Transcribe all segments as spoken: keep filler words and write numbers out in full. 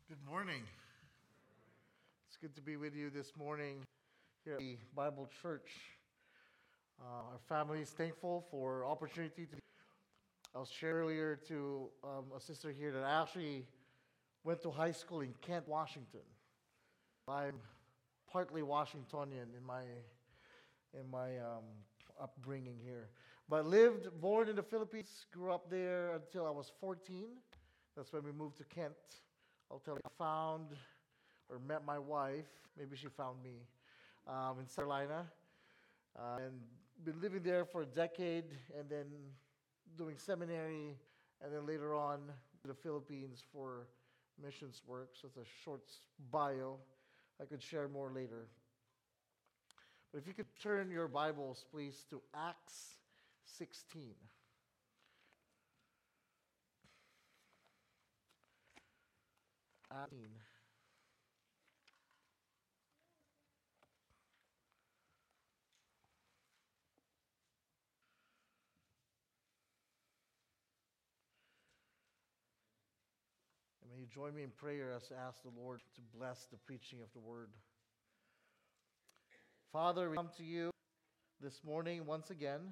Good morning. It's good to be with you this morning here at the Bible Church. Uh, our family is thankful for opportunity to. I was sharing earlier to um, a sister here that I actually went to high school in Kent, Washington. I'm partly Washingtonian in my in my um, upbringing here, but lived, born in the Philippines, grew up there until I was fourteen. That's when we moved to Kent. I'll tell you, I found or met my wife, maybe she found me, um, in South Carolina. Uh, and been living there for a decade and then doing seminary and then later on to the Philippines for missions work. So it's a short bio. I could share more later. But if you could turn your Bibles, please, to Acts sixteen. Acts sixteen. And may you join me in prayer as I ask the Lord to bless the preaching of the word. Father, we come to you this morning once again,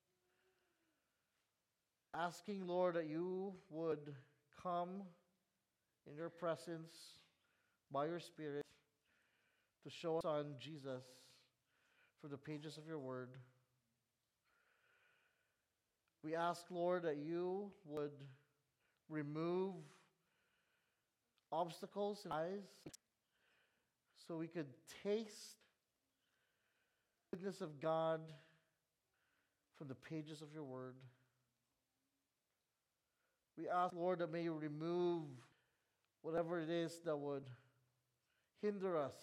asking, Lord, that you would come in your presence by your Spirit to show us on Jesus from the pages of your word. We ask, Lord, that you would remove obstacles in our eyes so we could taste the goodness of God from the pages of your word. We ask, Lord, that may you remove whatever it is that would hinder us.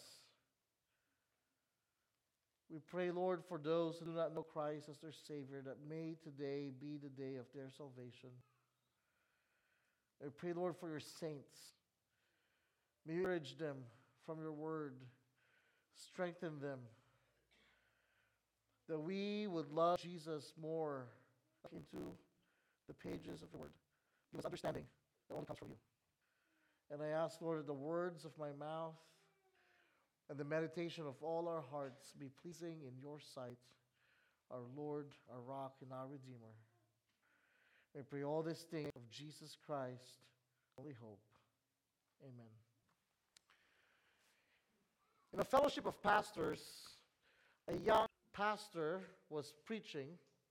We pray, Lord, for those who do not know Christ as their Savior, that may today be the day of their salvation. I pray, Lord, for your saints. May you encourage them from your word. Strengthen them. That we would love Jesus more into the pages of your word. Give us understanding that only comes from you. And I ask, Lord, that the words of my mouth and the meditation of all our hearts be pleasing in your sight, our Lord, our rock, and our Redeemer. I pray all these things of Jesus Christ, only hope. Amen. In a fellowship of pastors, a young pastor was preaching,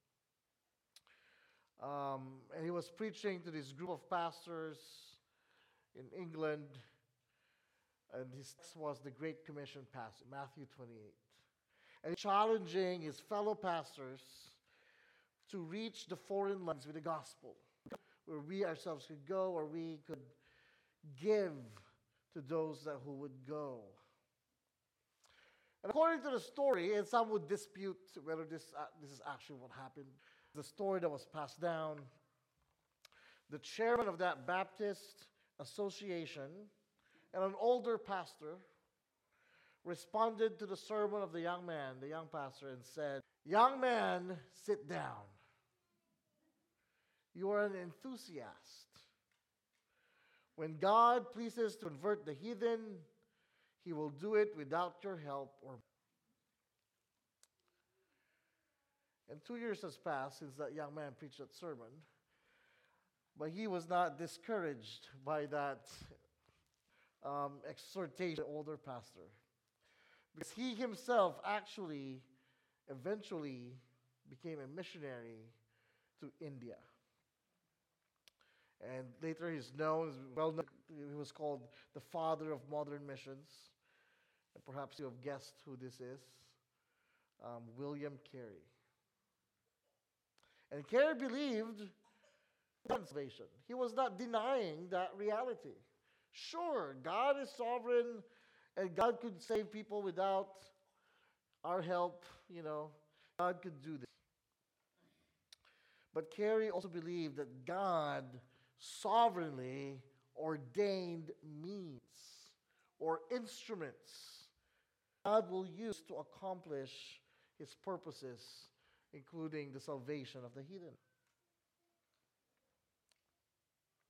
um, and he was preaching to this group of pastors in England, and his text was the Great Commission passage, Matthew twenty-eight. And challenging his fellow pastors to reach the foreign lands with the gospel, where we ourselves could go, or we could give to those that who would go. And according to the story, and some would dispute whether this, uh, this is actually what happened, the story that was passed down, the chairman of that Baptist association and an older pastor responded to the sermon of the young man, the young pastor, and said, "Young man, sit down. You are an enthusiast. When God pleases to convert the heathen, he will do it without your help or." And two years has passed since that young man preached that sermon, but he was not discouraged by that um, exhortation of the older pastor, because he himself actually eventually became a missionary to India. And later he's known, well known, he was called the father of modern missions. And perhaps you have guessed who this is. Um, William Carey. And Carey believed in salvation. He was not denying that reality. Sure, God is sovereign and God could save people without our help, you know. God could do this. But Carey also believed that God sovereignly ordained means or instruments God will use to accomplish his purposes, including the salvation of the heathen.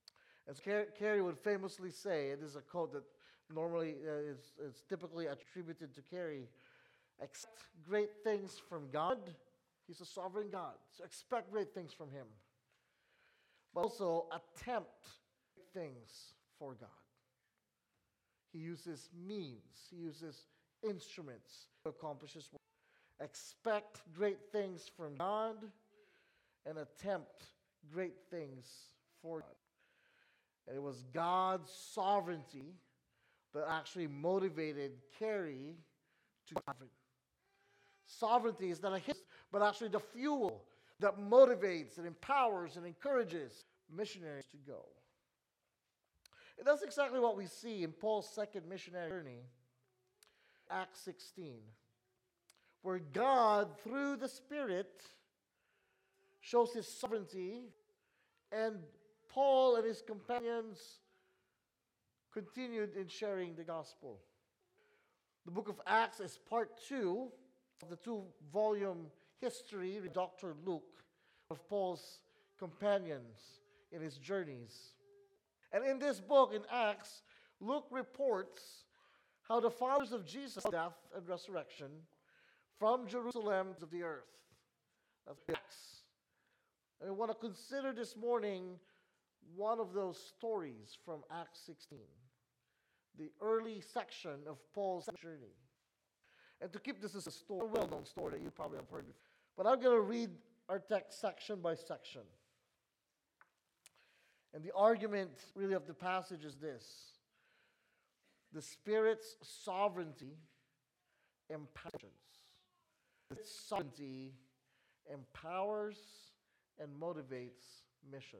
As Car- Carey would famously say, it is a quote that normally uh, is, is typically attributed to Carey, expect great things from God. He's a sovereign God, so expect great things from Him. But also attempt things for God. He uses means, He uses instruments to accomplish His work. Expect great things from God and attempt great things for God. And it was God's sovereignty that actually motivated Carey to sovereign. Sovereignty is not a hit, but actually the fuel that motivates and empowers and encourages missionaries to go. And that's exactly what we see in Paul's second missionary journey, Acts sixteen, where God, through the Spirit, shows His sovereignty, and Paul and his companions continued in sharing the gospel. The book of Acts is part two of the two-volume history of Doctor Luke of Paul's companions in his journeys. And in this book, in Acts, Luke reports how the followers of Jesus' death and resurrection from Jerusalem to the earth. That's Acts. And I want to consider this morning one of those stories from Acts sixteen, the early section of Paul's journey. And to keep this as a story, a well-known story that you probably have heard before, but I'm going to read our text section by section. And the argument really of the passage is this: the Spirit's sovereignty empowers. Its sovereignty empowers and motivates missions.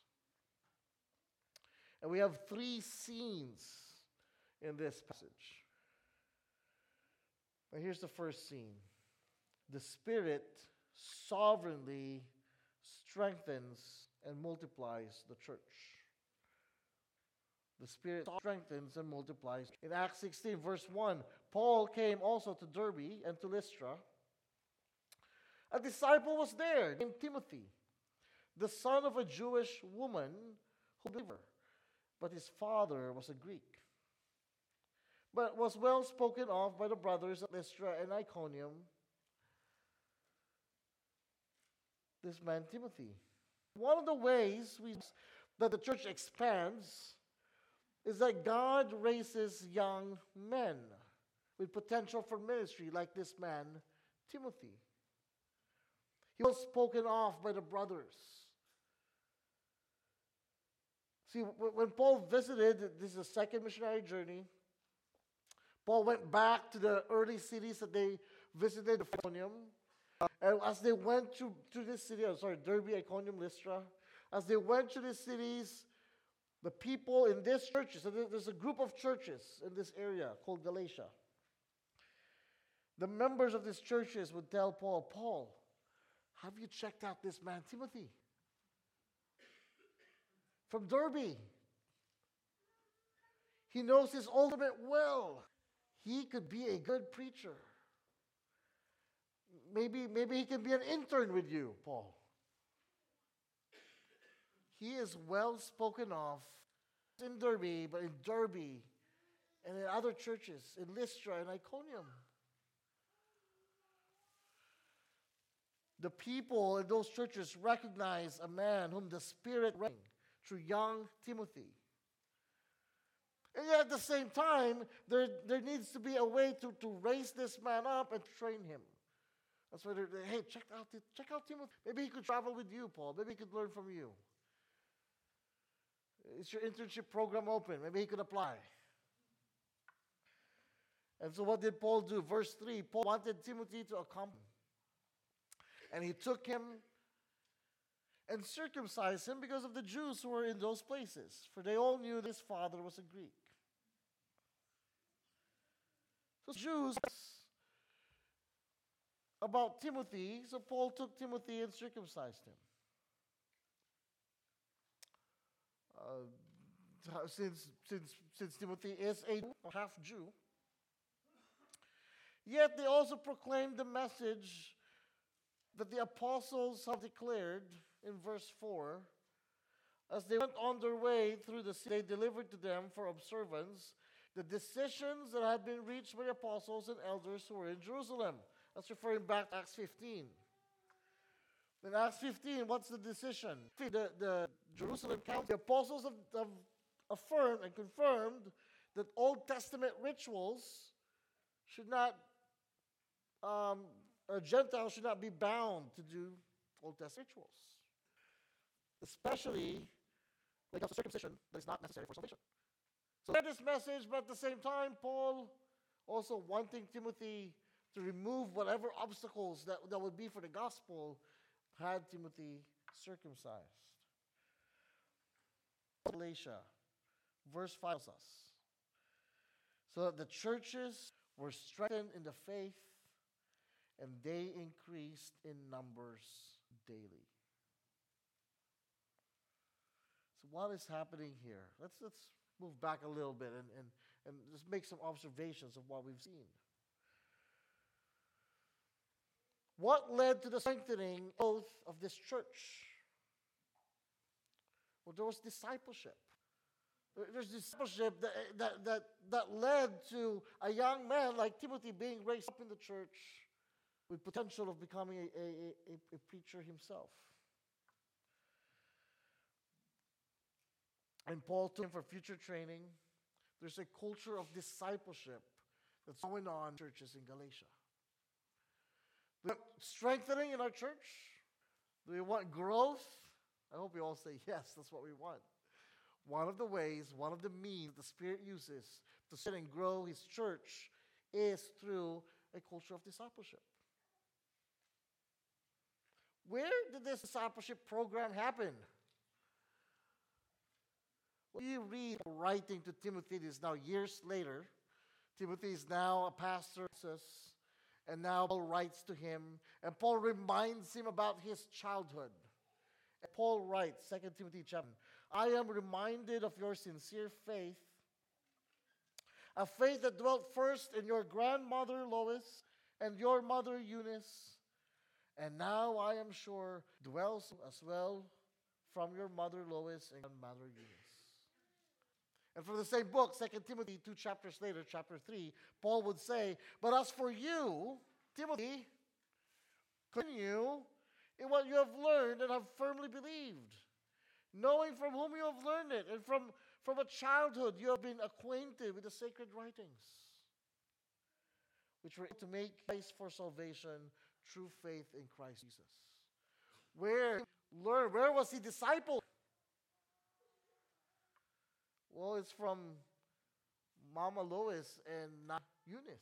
And we have three scenes in this passage. And here's the first scene. The Spirit sovereignly strengthens and multiplies the church. The Spirit strengthens and multiplies. In Acts sixteen, verse one, Paul came also to Derbe and to Lystra. A disciple was there named Timothy, the son of a Jewish woman who believed her, but his father was a Greek, but was well spoken of by the brothers at Lystra and Iconium. This man Timothy. One of the ways we, that the church expands is that God raises young men with potential for ministry, like this man Timothy. He was spoken of by the brothers. See, when Paul visited, this is a second missionary journey, Paul went back to the early cities that they visited, Iconium. And as they went to, to this city, I'm sorry, Derbe, Iconium, Lystra, as they went to these cities, the people in these churches, so there's a group of churches in this area called Galatia. The members of these churches would tell Paul, Paul, have you checked out this man Timothy from Derbe? He knows his ultimate well. He could be a good preacher. Maybe, maybe he can be an intern with you, Paul. He is well spoken of in Derbe, but in Derbe and in other churches, in Lystra and Iconium. The people in those churches recognize a man whom the Spirit reigned through young Timothy. And yet at the same time, there, there needs to be a way to, to raise this man up and train him. That's why they're, they're hey, check out, check out Timothy. Maybe he could travel with you, Paul. Maybe he could learn from you. Is your internship program open? Maybe he could apply. And so what did Paul do? Verse three, Paul wanted Timothy to accompany. And he took him and circumcised him because of the Jews who were in those places, for they all knew his father was a Greek. So Jews about Timothy, so Paul took Timothy and circumcised him. Uh, since, since, since Timothy is a half Jew, yet they also proclaimed the message that the apostles have declared in verse four, As they went on their way through the city, they delivered to them for observance the decisions that had been reached by the apostles and elders who were in Jerusalem. That's referring back to Acts fifteen. In Acts fifteen, what's the decision? The, the Jerusalem Council, the apostles have, have affirmed and confirmed that Old Testament rituals should not, um, a Gentile should not be bound to do Old Testament rituals. Especially when it comes to circumcision, that is not necessary for salvation. So they had this message, but at the same time, Paul also wanting Timothy to remove whatever obstacles that, that would be for the gospel, had Timothy circumcised. Galatia, verse five tells us, so that the churches were strengthened in the faith, and they increased in numbers daily. So what is happening here? Let's let's move back a little bit and, and, and just make some observations of what we've seen. What led to the strengthening oath of this church? Well, there was discipleship. There's discipleship that, that, that, that led to a young man like Timothy being raised up in the church with potential of becoming a, a, a, a preacher himself. And Paul took him for future training. There's a culture of discipleship that's going on in churches in Galatia. Do we want strengthening in our church? Do we want growth? I hope we all say yes, that's what we want. One of the ways, one of the means the Spirit uses to sit and grow His church is through a culture of discipleship. Where did this discipleship program happen? Well, you read writing to Timothy, this is now years later. Timothy is now a pastor, and now Paul writes to him, and Paul reminds him about his childhood. And Paul writes, Second Timothy chapter, I am reminded of your sincere faith, a faith that dwelt first in your grandmother Lois and your mother Eunice, and now I am sure dwells as well from your mother Lois and grandmother Eunice. And from the same book, Second Timothy, two chapters later, chapter three, Paul would say, but as for you, Timothy, continue in what you have learned and have firmly believed, knowing from whom you have learned it, and from, from a childhood you have been acquainted with the sacred writings, which were to make place for salvation through faith in Christ Jesus. Where learn? Where was he discipled? Well, it's from Mama Lois and not Eunice.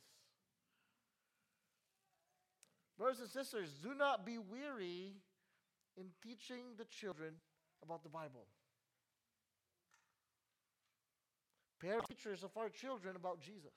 Brothers and sisters, do not be weary in teaching the children about the Bible. Parents, teachers of our children about Jesus.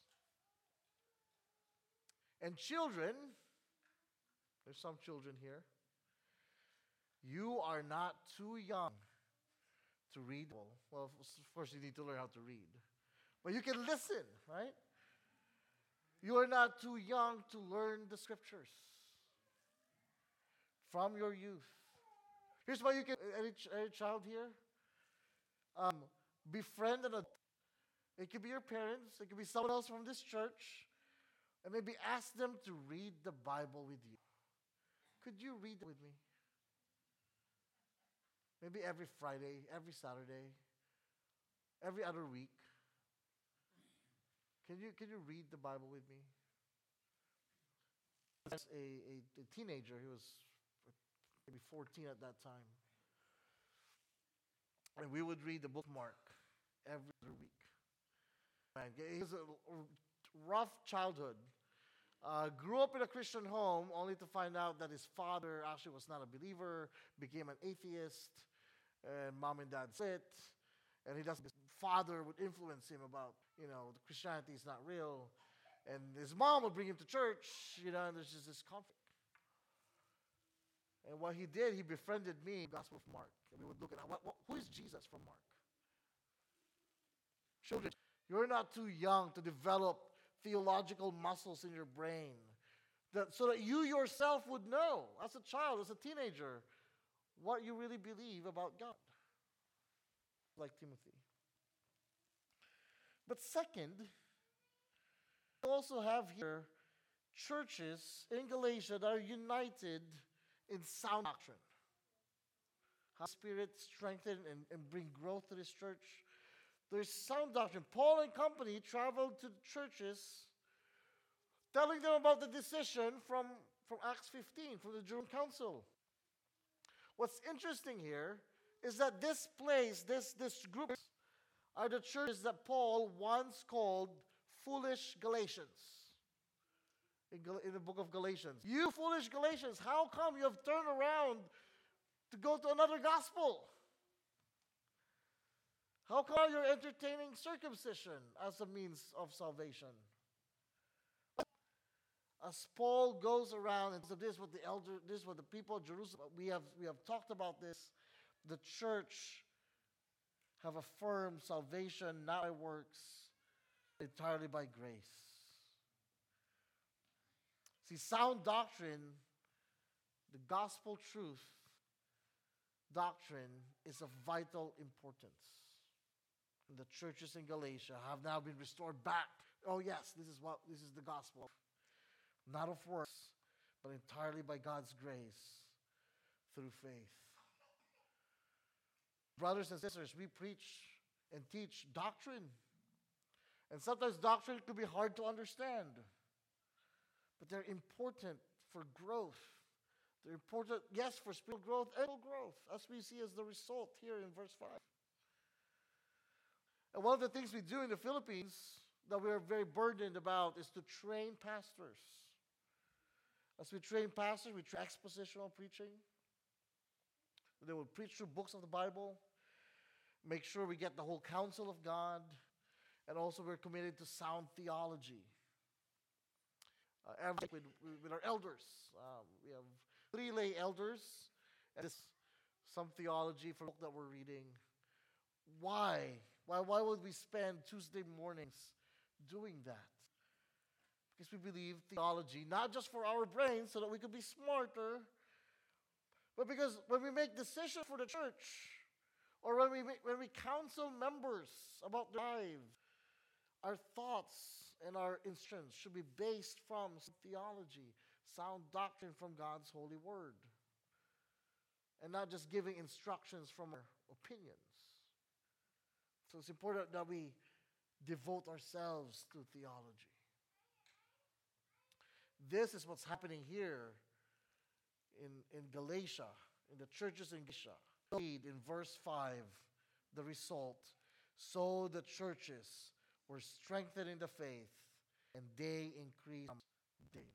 And children, there's some children here, you are not too young to read. Well, of course you need to learn how to read. But you can listen, right? You are not too young to learn the scriptures from your youth. Here's why you can, any, any child here, um, befriend an adult. It could be your parents, it could be someone else from this church, and maybe ask them to read the Bible with you. Could you read it with me? Maybe every Friday, every Saturday, every other week. Can you can you read the Bible with me? As a, a, a teenager, he was maybe fourteen at that time. And we would read the book Mark every other week. Man, he was a rough childhood. Uh, grew up in a Christian home only to find out that his father actually was not a believer, became an atheist, and mom and dad said, and he doesn't, his father would influence him about, you know, Christianity is not real, and his mom would bring him to church, you know, and there's just this conflict. And what he did, he befriended me in the Gospel of Mark, and we would look at what, what, who is Jesus from Mark? Children, you're not too young to develop theological muscles in your brain, that, so that you yourself would know, as a child, as a teenager, what you really believe about God. like Timothy. But second, we also have here churches in Galatia that are united in sound doctrine. How Spirit strengthen and, and bring growth to this church. There's sound doctrine. Paul and company traveled to churches telling them about the decision from, from Acts fifteen, from the Jerusalem Council. What's interesting here is that this place, this, this group, are the churches that Paul once called foolish Galatians. In, Gal- in the book of Galatians. You foolish Galatians, how come you have turned around to go to another gospel? How come you're entertaining circumcision as a means of salvation? As Paul goes around and says, this is what the elder, this is what the people of Jerusalem, we have we have talked about this. The church have affirmed salvation not by works, entirely by grace. See, sound doctrine, the gospel truth doctrine is of vital importance. And the churches in Galatia have now been restored back. Oh yes, this is what this is the gospel. Not of works, but entirely by God's grace through faith. Brothers and sisters, we preach and teach doctrine. And sometimes doctrine could be hard to understand. But they're important for growth. They're important, yes, for spiritual growth and growth, as we see as the result here in verse five. And one of the things we do in the Philippines that we are very burdened about is to train pastors. As we train pastors, we train expositional preaching. They will preach through books of the Bible, make sure we get the whole counsel of God, and also we're committed to sound theology. Uh, every, with, with our elders. Um, we have three lay elders, and this, some theology for the book that we're reading. Why? Why, why would we spend Tuesday mornings doing that? Because we believe theology, not just for our brains so that we could be smarter, but because when we make decisions for the church, or when we make, when we counsel members about their lives, our thoughts and our instructions should be based from theology, sound doctrine from God's holy word, and not just giving instructions from our opinions. So it's important that we devote ourselves to theology. This is what's happening here in, in Galatia, in the churches in Galatia. Read in verse five, the result. So the churches were strengthened in the faith, and they increased daily.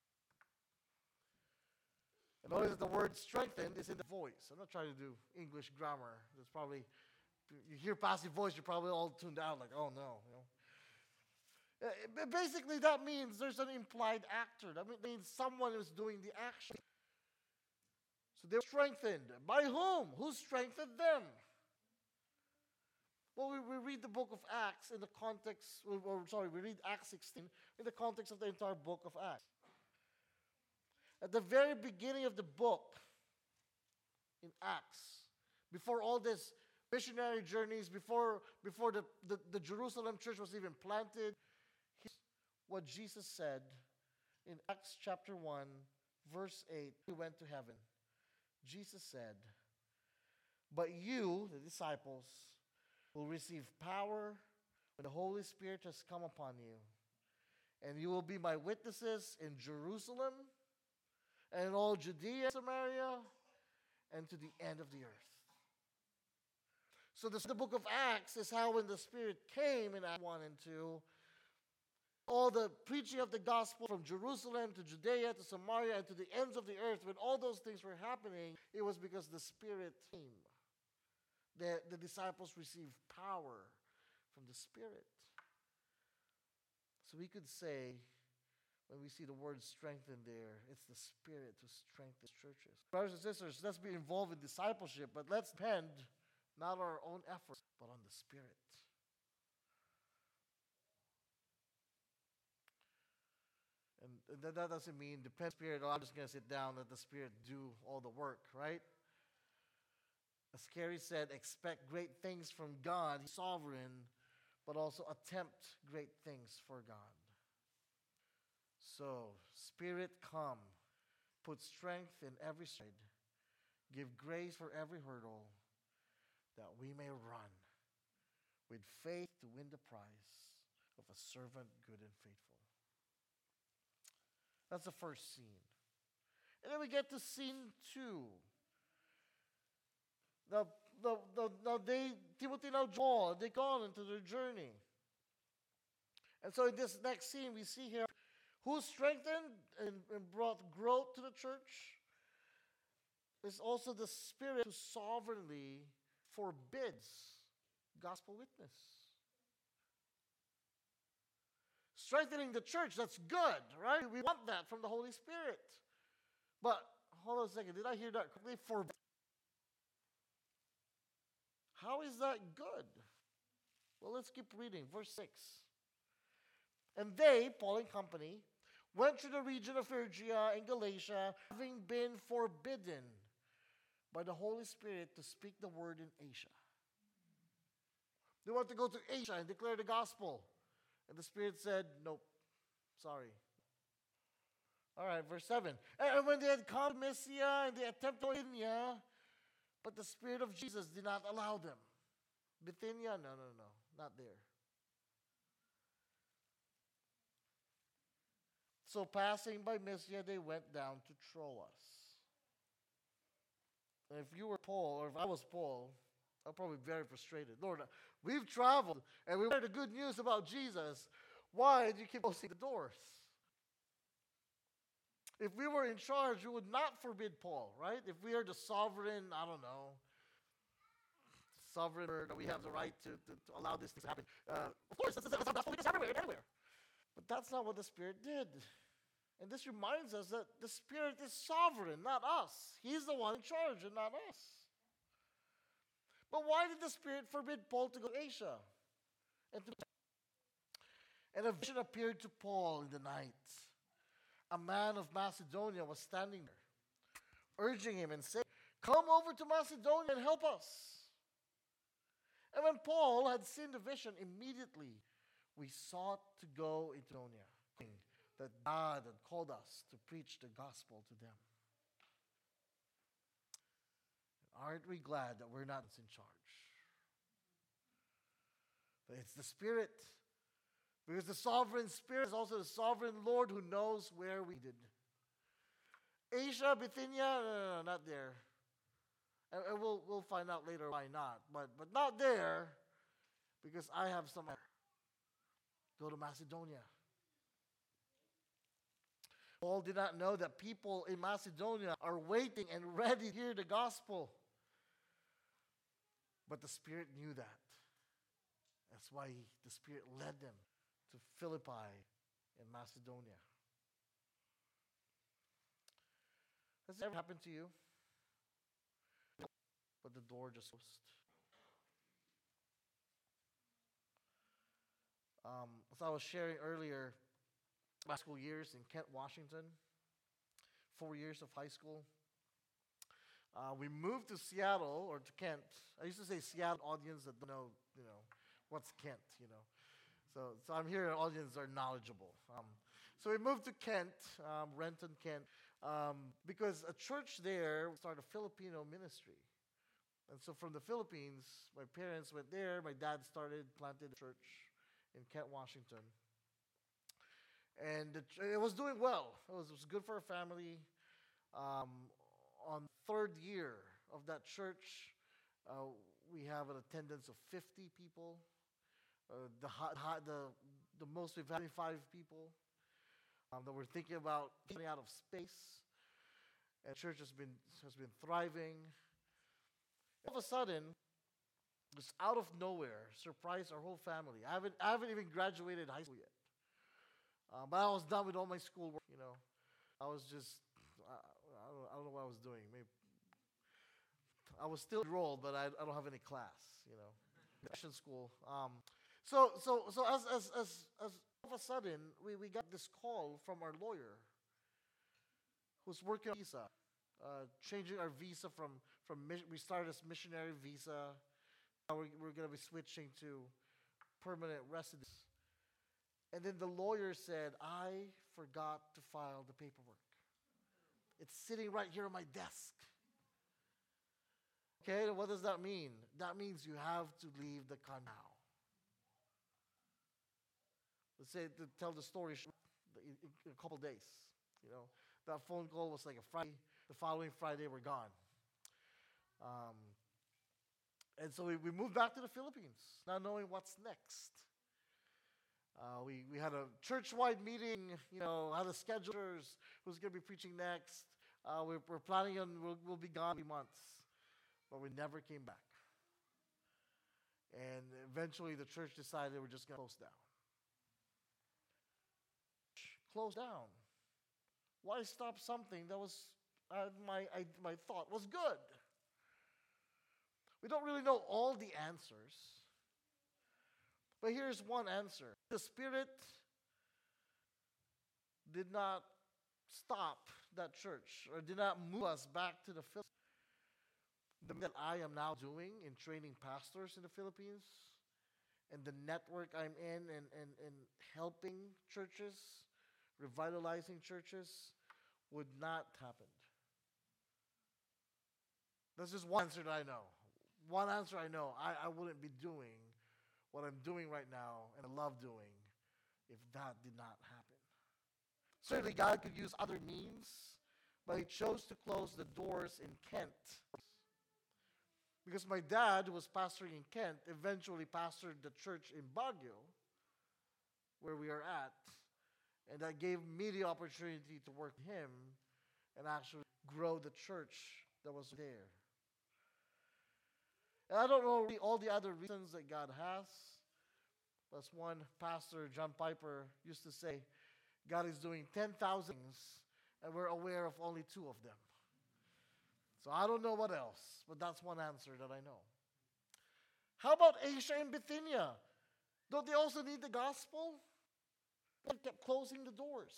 And notice that the word strengthened is in the voice. I'm not trying to do English grammar. There's probably, you hear passive voice, you're probably all tuned out like, oh no. You know? Uh, Basically, that means there's an implied actor. That means someone is doing the action. So they were strengthened. By whom? Who strengthened them? Well, we, we read the book of Acts in the context, or sorry, we read Acts sixteen in the context of the entire book of Acts. At the very beginning of the book, in Acts, before all this missionary journeys, before, before the, the, the Jerusalem church was even planted, here's what Jesus said in Acts chapter one, verse eight. He went to heaven. Jesus said, "But you, the disciples, will receive power when the Holy Spirit has come upon you. And you will be my witnesses in Jerusalem and in all Judea, Samaria, and to the end of the earth." So this, the book of Acts is how when the Spirit came in Acts one and two, all the preaching of the gospel from Jerusalem to Judea to Samaria and to the ends of the earth, when all those things were happening, it was because the Spirit came. The, the disciples received power from the Spirit. So we could say, when we see the word strengthen there, it's the Spirit to strengthen churches. Brothers and sisters, let's be involved in discipleship, but let's depend not on our own efforts, but on the Spirit. And that, that doesn't mean depend on the Spirit, oh, I'm just going to sit down and let the Spirit do all the work, right? As Carrie said, expect great things from God. He's sovereign, but also attempt great things for God. So, Spirit, come. Put strength in every side. Give grace for every hurdle, that we may run with faith to win the prize of a servant good and faithful. That's the first scene. And then we get to scene two. Now, the, the, now they, Timothy now Paul, they go on into their journey. And so in this next scene, we see here who strengthened and, and brought growth to the church. Is also the Spirit who sovereignly forbids gospel witness. Strengthening the church, that's good, right? We want that from the Holy Spirit. But, hold on a second, did I hear that correctly? Forbid. How is that good? Well, let's keep reading. Verse six. And they, Paul and company, went to the region of Phrygia and Galatia, having been forbidden by the Holy Spirit to speak the word in Asia. They want to go to Asia and declare the gospel. And the Spirit said, nope, sorry. All right, verse seven. And when they had come to Mysia and they attempted Bithynia, but the Spirit of Jesus did not allow them. Bithynia? No, no, no, not there. So passing by Mysia, they went down to Troas. And if you were Paul, or if I was Paul, I'd probably be very frustrated. Lord, we've traveled and we heard the good news about Jesus. Why do you keep closing the doors? If we were in charge, we would not forbid Paul, right? If we are the sovereign, I don't know, sovereign, we have the right to, to, to allow this to happen. Uh, of course, that's, that's, that's that's everywhere, everywhere. But that's not what the Spirit did. And this reminds us that the Spirit is sovereign, not us. He's the one in charge and not us. But why did the Spirit forbid Paul to go to Asia? And, to, and a vision appeared to Paul in the night. A man of Macedonia was standing there, urging him and saying, come over to Macedonia and help us. And when Paul had seen the vision, immediately we sought to go into Macedonia, that God had called us to preach the gospel to them. Aren't we glad that we're not in charge? But it's the Spirit. Because the sovereign Spirit is also the sovereign Lord who knows where we did. Asia, Bithynia, no, no, no, not there. And, and we'll, we'll find out later why not. But, but not there, because I have some. Go to Macedonia. Paul did not know that people in Macedonia are waiting and ready to hear the gospel. But the Spirit knew that. That's why he, the Spirit led them to Philippi in Macedonia. Has this ever happened to you? But the door just closed. Um, as I was sharing earlier, my school years in Kent, Washington, four years of high school. Uh, we moved to Seattle, or to Kent. I used to say Seattle audience that don't know, you know, what's Kent, you know. So, so I'm here, audience are knowledgeable. Um, so we moved to Kent, um, Renton, Kent, um, because a church there started a Filipino ministry. And so from the Philippines, my parents went there. My dad started, planted a church in Kent, Washington. And the, it was doing well. It was, it was good for our family. Um, on third year of that church, uh, we have an attendance of fifty people. Uh, the, high, high, the the most we've had five people um, that we're thinking about getting out of space. And church has been has been thriving. All of a sudden, just out of nowhere, surprised our whole family. I haven't I haven't even graduated high school yet. Uh, but I was done with all my schoolwork, you know. I was just, I, I, don't, I don't know what I was doing. Maybe I was still enrolled, but I, I don't have any class, you know. Christian school. Um, so so so as as as as all of a sudden we, we got this call from our lawyer, who's working on visa, uh, changing our visa from from we started as missionary visa. Now we're, we're going to be switching to permanent residence. And then the lawyer said, I forgot to file the paperwork. It's sitting right here on my desk. Okay, what does that mean? That means you have to leave the country now. Let's say, to tell the story in a couple days. You know, that phone call was like a Friday. The following Friday, we're gone. Um, and so we, we moved back to the Philippines, not knowing what's next. Uh, we, we had a church-wide meeting, you know, how the schedulers, who's going to be preaching next. Uh, we're, we're planning on, we'll, we'll be gone three months. But we never came back. And eventually the church decided we're just going to close down. Close down. Why stop something that was, uh, my, I, my thought was good? We don't really know all the answers. But here's one answer. The Spirit did not stop that church or did not move us back to the Philippines. The that I am now doing in training pastors in the Philippines and the network I'm in and, and, and helping churches, revitalizing churches, would not happen. That's just one answer that I know. One answer I know. I, I wouldn't be doing what I'm doing right now and I love doing if that did not happen. Certainly God could use other means, but He chose to close the doors in Kent. Because my dad, who was pastoring in Kent, eventually pastored the church in Baguio, where we are at. And that gave me the opportunity to work with him and actually grow the church that was there. And I don't know all the other reasons that God has. As one pastor, John Piper, used to say, God is doing ten thousand things, and we're aware of only two of them. So I don't know what else, but that's one answer that I know. How about Asia and Bithynia? Don't they also need the gospel? They kept closing the doors.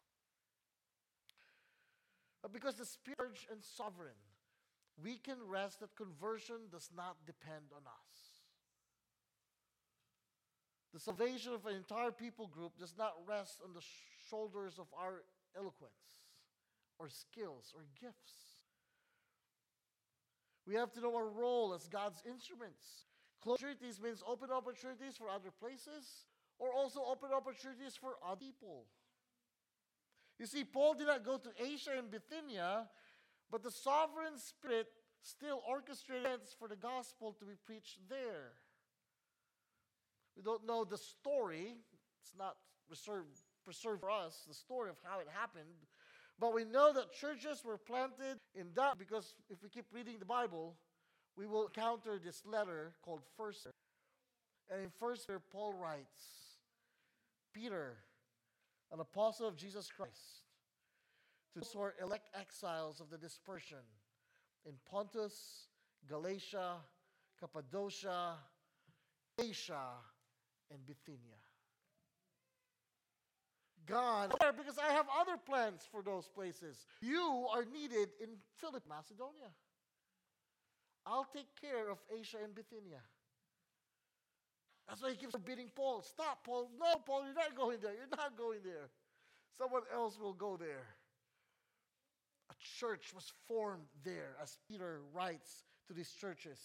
But because the Spirit and sovereign, we can rest that conversion does not depend on us. The salvation of an entire people group does not rest on the shoulders of our eloquence or skills or gifts. We have to know our role as God's instruments. Close opportunities means open opportunities for other places or also open opportunities for other people. You see, Paul did not go to Asia and Bithynia, but the sovereign Spirit still orchestrated events for the gospel to be preached there. We don't know the story. It's not reserved, preserved for us, the story of how it happened. But we know that churches were planted in that because if we keep reading the Bible, we will encounter this letter called First Peter. And in First Peter, Paul writes, Peter, an apostle of Jesus Christ, to those who are elect exiles of the dispersion in Pontus, Galatia, Cappadocia, Asia, and Bithynia. God, because I have other plans for those places. You are needed in Philippi, Macedonia. I'll take care of Asia and Bithynia. That's why he keeps forbidding Paul. Stop, Paul. No, Paul, you're not going there. You're not going there. Someone else will go there. A church was formed there, as Peter writes to these churches.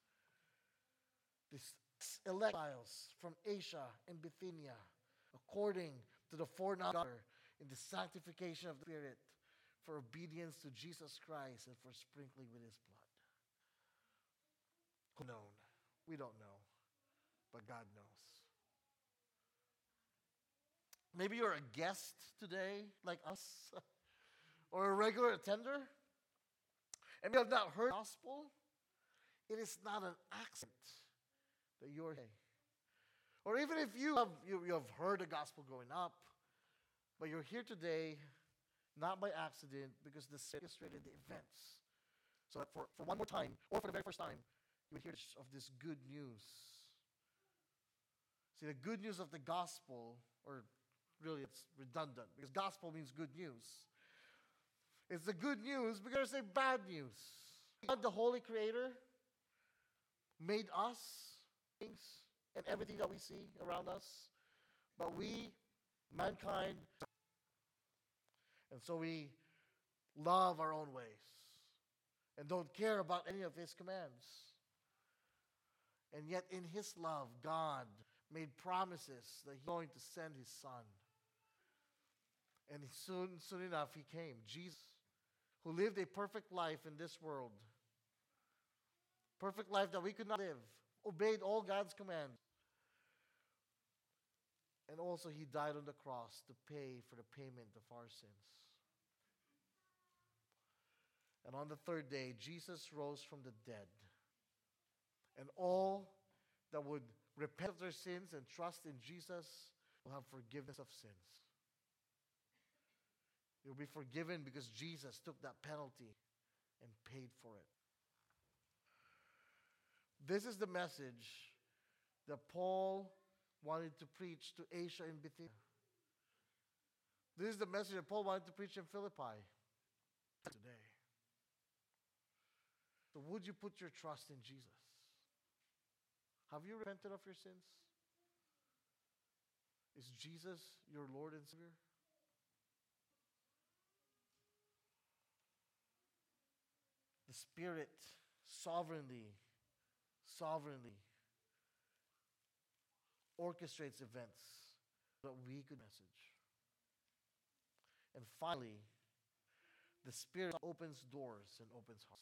These exiles from Asia and Bithynia, according to the foreknowledge in the sanctification of the Spirit, for obedience to Jesus Christ and for sprinkling with His blood. Who known? We don't know, but God knows. Maybe you're a guest today, like us, or a regular attender, and you have not heard the gospel. It is not an accident that you're here. Or even if you have, you, you have heard the gospel growing up, but you're here today not by accident because the Spirit orchestrated the events. So that for, for one more time, or for the very first time, you would hear of this good news. See, the good news of the gospel, or really it's redundant, because gospel means good news. It's the good news because there's a bad news. God, the Holy Creator, made us, things, and everything that we see around us. But we, mankind, and so we love our own ways and don't care about any of His commands. And yet in His love, God made promises that He's going to send His Son. And soon, soon enough, He came. Jesus, who lived a perfect life in this world. Perfect life that we could not live. Obeyed all God's commands. And also He died on the cross to pay for the payment of our sins. And on the third day, Jesus rose from the dead. And all that would repent of their sins and trust in Jesus will have forgiveness of sins. You'll be forgiven because Jesus took that penalty and paid for it. This is the message that Paul wanted to preach to Asia and Bithynia. This is the message that Paul wanted to preach in Philippi today. So would you put your trust in Jesus? Have you repented of your sins? Is Jesus your Lord and Savior? The Spirit sovereignly, sovereignly orchestrates events that we could message. And finally, the Spirit opens doors and opens hearts.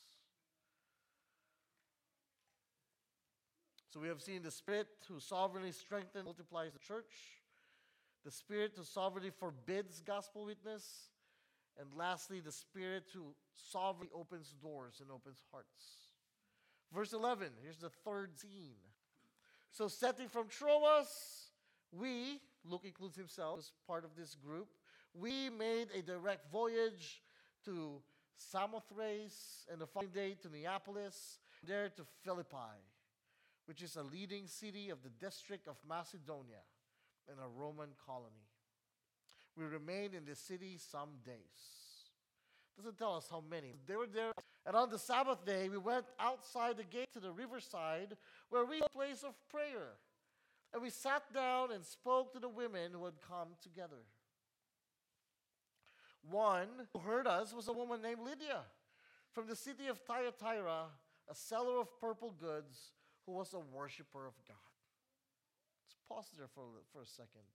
So we have seen the Spirit who sovereignly strengthens and multiplies the church. The Spirit who sovereignly forbids gospel witness. And lastly, the Spirit who sovereignly opens doors and opens hearts. Verse eleven, here's the third scene. So setting from Troas, we, Luke includes himself as part of this group, we made a direct voyage to Samothrace, and the following day to Neapolis, there to Philippi, which is a leading city of the district of Macedonia and a Roman colony. We remained in the city some days. Doesn't tell us how many. They were there, and on the Sabbath day, we went outside the gate to the riverside, where we had a place of prayer. And we sat down and spoke to the women who had come together. One who heard us was a woman named Lydia, from the city of Thyatira, a seller of purple goods, who was a worshiper of God. Let's pause there for, for a second.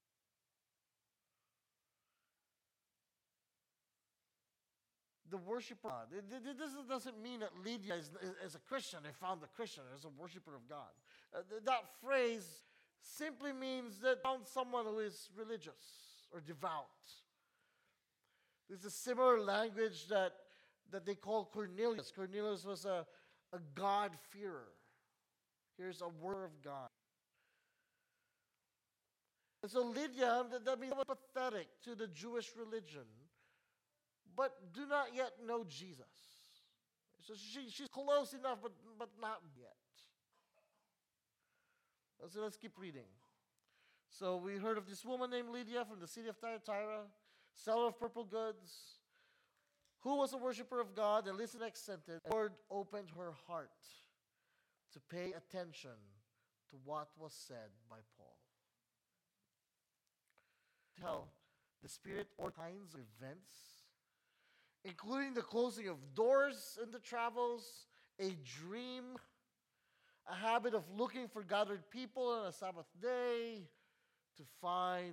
The worshiper of God. This doesn't mean that Lydia is, is a Christian. They found a Christian as a worshiper of God. Uh, that phrase simply means that found someone who is religious or devout. There's a similar language that, that they call Cornelius. Cornelius was a, a God-fearer. Here's a word of God. And so Lydia, that, that means pathetic to the Jewish religion, but do not yet know Jesus. So she, she's close enough, but, but not yet. So let's keep reading. So we heard of this woman named Lydia from the city of Thyatira, seller of purple goods, who was a worshiper of God. And listen to the next sentence. The Lord opened her heart to pay attention to what was said by Paul. Tell the Spirit all kinds of events, including the closing of doors in the travels, a dream, a habit of looking for gathered people on a Sabbath day to find.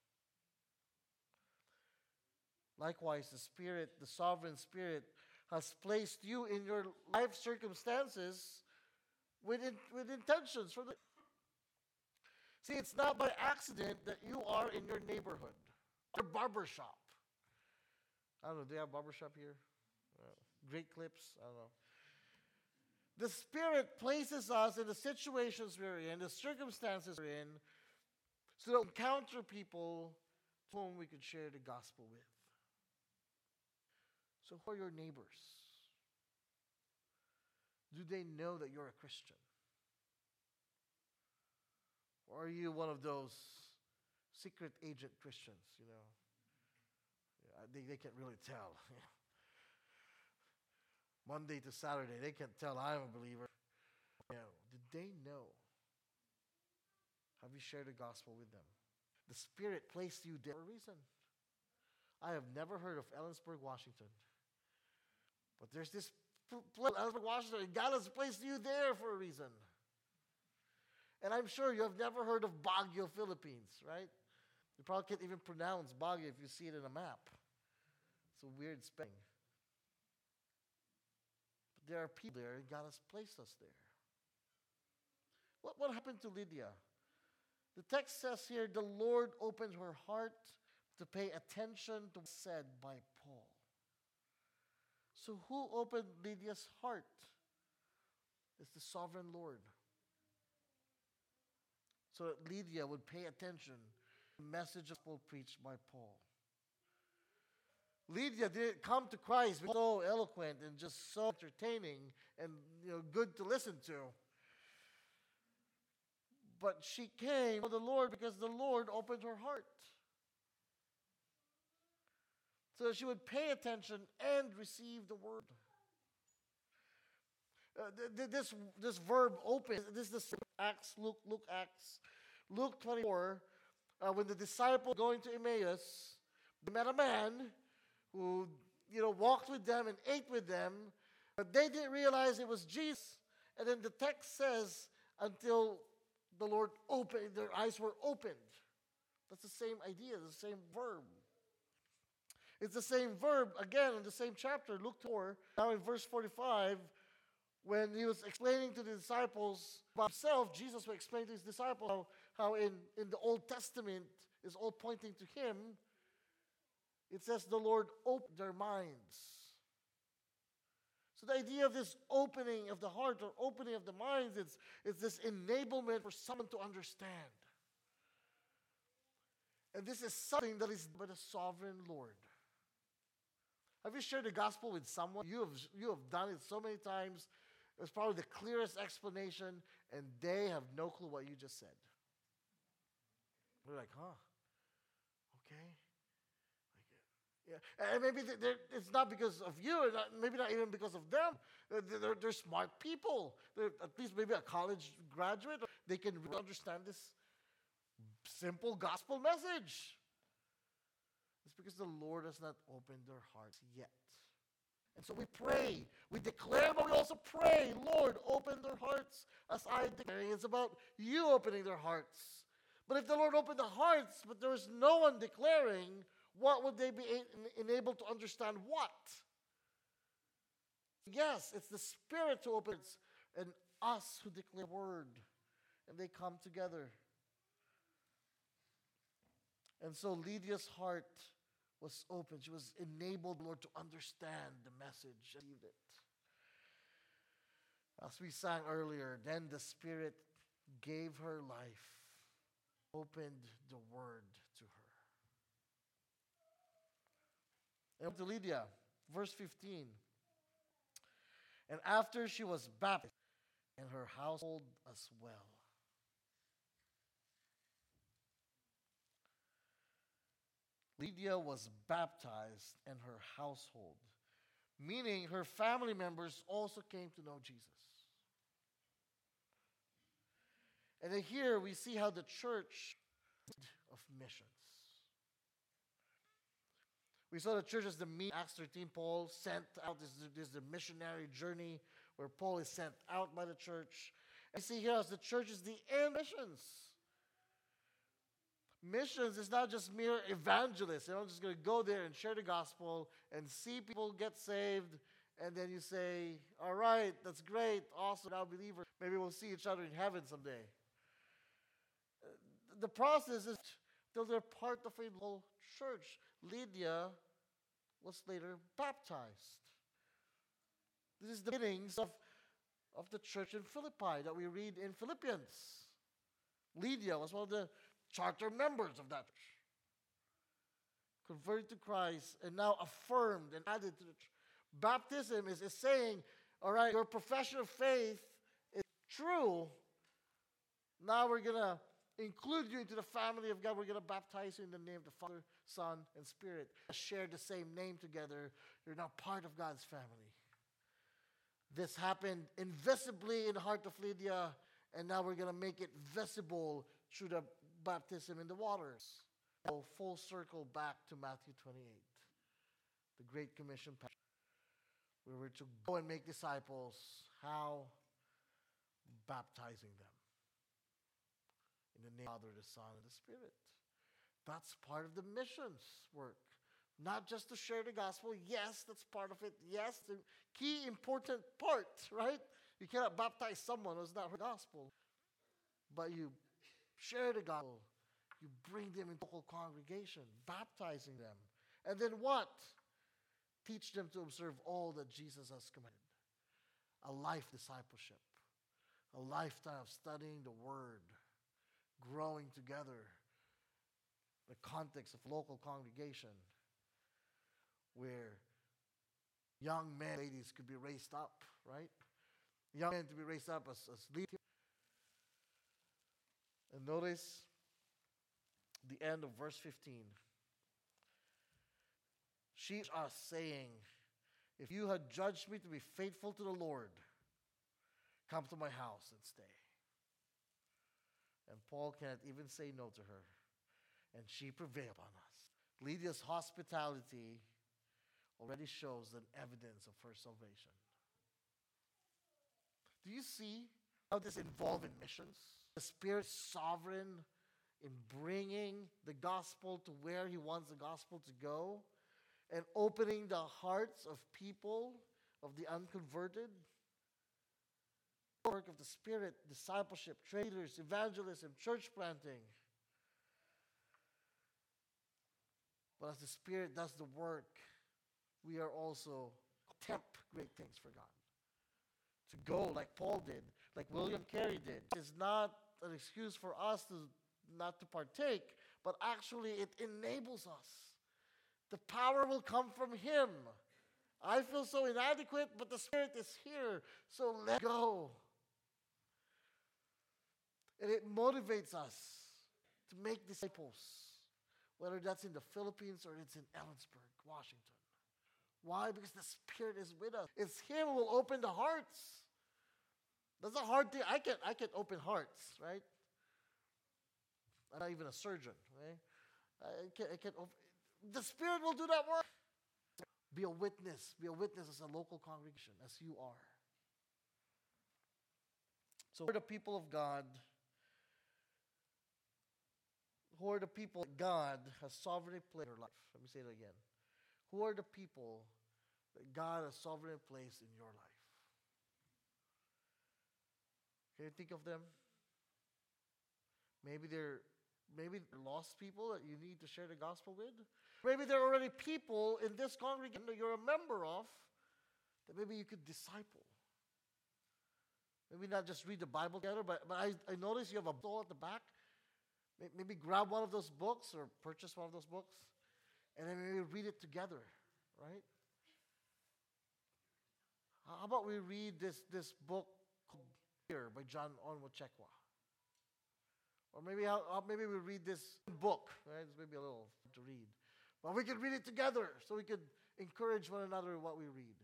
Likewise, the Spirit, the sovereign Spirit, has placed you in your life circumstances with, in, with intentions for the. See, it's not by accident that you are in your neighborhood, your barber shop. I don't know, do they have barber shop here? Uh, great clips, I don't know. The Spirit places us in the situations we're in, the circumstances we're in, so that we encounter people to whom we could share the gospel with. So who are your neighbors? Do they know that you're a Christian? Or are you one of those secret agent Christians, you know? Yeah, they, they can't really tell. Monday to Saturday. They can't tell I'm a believer. You know, did they know? Have you shared the gospel with them? The Spirit placed you there for a reason. I have never heard of Ellensburg, Washington. But there's this place, Ellensburg, Washington, and God has placed you there for a reason. And I'm sure you have never heard of Baguio, Philippines, right? You probably can't even pronounce Baguio if you see it in a map. It's a weird spelling. But there are people there, and God has placed us there. What, what happened to Lydia? The text says here, the Lord opened her heart to pay attention to what was said by Paul. So who opened Lydia's heart? It's the sovereign Lord. So that Lydia would pay attention to the message of Paul preached by Paul. Lydia didn't come to Christ because so eloquent and just so entertaining and, you know, good to listen to. But she came to the Lord because the Lord opened her heart. So that she would pay attention and receive the word. Uh, th- th- this, this verb open, this is the Acts, Luke, Luke Acts, Luke twenty-four, uh, when the disciples going to Emmaus, they met a man who, you know, walked with them and ate with them, but they didn't realize it was Jesus. And then the text says, until the Lord opened, their eyes were opened. That's the same idea, the same verb. It's the same verb, again, in the same chapter, Luke four, now in verse forty-five, when he was explaining to the disciples about himself, Jesus was explaining to his disciples how, how in, in the Old Testament is all pointing to him. It says the Lord opened their minds. So the idea of this opening of the heart or opening of the minds, it's, it's this enablement for someone to understand. And this is something that is by the sovereign Lord. Have you shared the gospel with someone? You have, you have done it so many times. It's probably the clearest explanation, and they have no clue what you just said. They're like, huh? Okay. Yeah. And maybe it's not because of you, or not, maybe not even because of them. They're, they're, they're smart people. They're at least maybe a college graduate. They can really understand this simple gospel message. It's because the Lord has not opened their hearts yet. And so we pray, we declare, but we also pray, Lord, open their hearts as I declare. It's about you opening their hearts. But if the Lord opened the hearts, but there is no one declaring, what would they be enabled to understand what? Yes, it's the Spirit who opens and us who declare word. And they come together. And so Lydia's heart was open. She was enabled, Lord, to understand the message. And it. As we sang earlier, then the Spirit gave her life, opened the word to her. And to Lydia, verse fifteen. And after she was baptized, and her household as well. Lydia was baptized and her household, meaning her family members also came to know Jesus. And then here we see how the church of missions. We saw the church as the mean. Acts thirteen, Paul sent out. This is, this is the missionary journey where Paul is sent out by the church. And see here as the church is the end missions. Missions is not just mere evangelists. You're not just going to go there and share the gospel and see people get saved, and then you say, all right, that's great, awesome, now believer. Maybe we'll see each other in heaven someday. The process is till they're part of a whole church. Lydia was later baptized. This is the beginnings of, of the church in Philippi that we read in Philippians. Lydia was one of the charter members of that church. Converted to Christ and now affirmed and added to the church. Baptism is, is saying, all right, your profession of faith is true. Now we're going to include you into the family of God. We're going to baptize you in the name of the Father, Son, and Spirit. Share the same name together. You're now part of God's family. This happened invisibly in the heart of Lydia, and now we're going to make it visible through the baptism in the waters. So full circle back to Matthew twenty-eight, the Great Commission passage. We were to go and make disciples. How? Baptizing them in the name of the Father, the Son, and the Spirit. That's part of the missions work. Not just to share the gospel. Yes, that's part of it. Yes, the key important part, right? You cannot baptize someone who's not heard the gospel. But you share the gospel. You bring them into local congregation, baptizing them. And then what? Teach them to observe all that Jesus has commanded. A life discipleship. A lifetime of studying the Word. Growing together. The context of local congregation. Where young men, ladies could be raised up, right? Young men to be raised up as, as leaders. And notice the end of verse fifteen. She is us saying, if you had judged me to be faithful to the Lord, come to my house and stay. And Paul can't even say no to her. And she prevailed on us. Lydia's hospitality already shows an evidence of her salvation. Do you see how this involves in missions? The Spirit is sovereign in bringing the gospel to where He wants the gospel to go and opening the hearts of people, of the unconverted. The work of the Spirit, discipleship, traders, evangelism, church planting. But as the Spirit does the work, we are also attempt great things for God. To go like Paul did, like William Carey did, is not an excuse for us to not to partake, but actually it enables us. The power will come from Him. I feel so inadequate, but the Spirit is here, so let go. And it motivates us to make disciples, whether that's in the Philippines or it's in Ellensburg, Washington. Why? Because the Spirit is with us. It's Him who will open the hearts. That's a hard thing. I can I can open hearts, right? I'm not even a surgeon, right? I can, I can open. The Spirit will do that work. Be a witness. Be a witness as a local congregation, as you are. So, who are the people of God? Who are the people that God has sovereignly placed in your life? Let me say it again. Who are the people that God has sovereignly placed in your life? Can you think of them? Maybe they're maybe they're lost people that you need to share the gospel with. Maybe there are already people in this congregation that you're a member of that maybe you could disciple. Maybe not just read the Bible together, but, but I, I notice you have a book at the back. Maybe grab one of those books or purchase one of those books and then maybe read it together, right? How about we read this, this book called Here by John Onwuchekwa? Or maybe how, maybe we read this book, right? It's maybe a little to read. But we can read it together so we can encourage one another in what we read.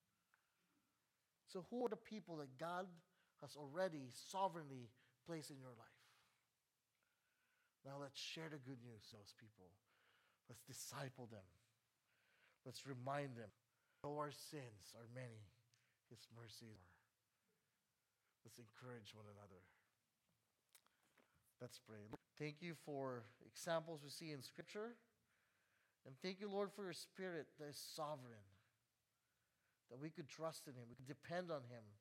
So who are the people that God has already sovereignly placed in your life? Now let's share the good news to those people. Let's disciple them. Let's remind them, though our sins are many, His mercy is more. Let's encourage one another. Let's pray. Thank you for examples we see in Scripture. And thank you, Lord, for your Spirit that is sovereign. That we could trust in Him. We could depend on Him.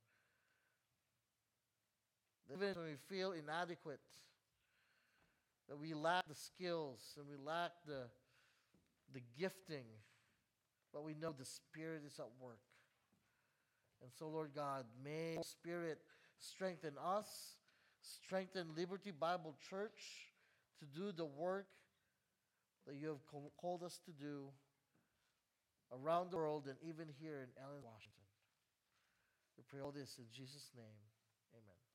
That even when we feel inadequate, that we lack the skills and we lack the, the gifting, but we know the Spirit is at work. And so, Lord God, may the Spirit strengthen us, strengthen Liberty Bible Church to do the work that you have called us to do around the world and even here in Ellen, Washington. We pray all this in Jesus' name. Amen.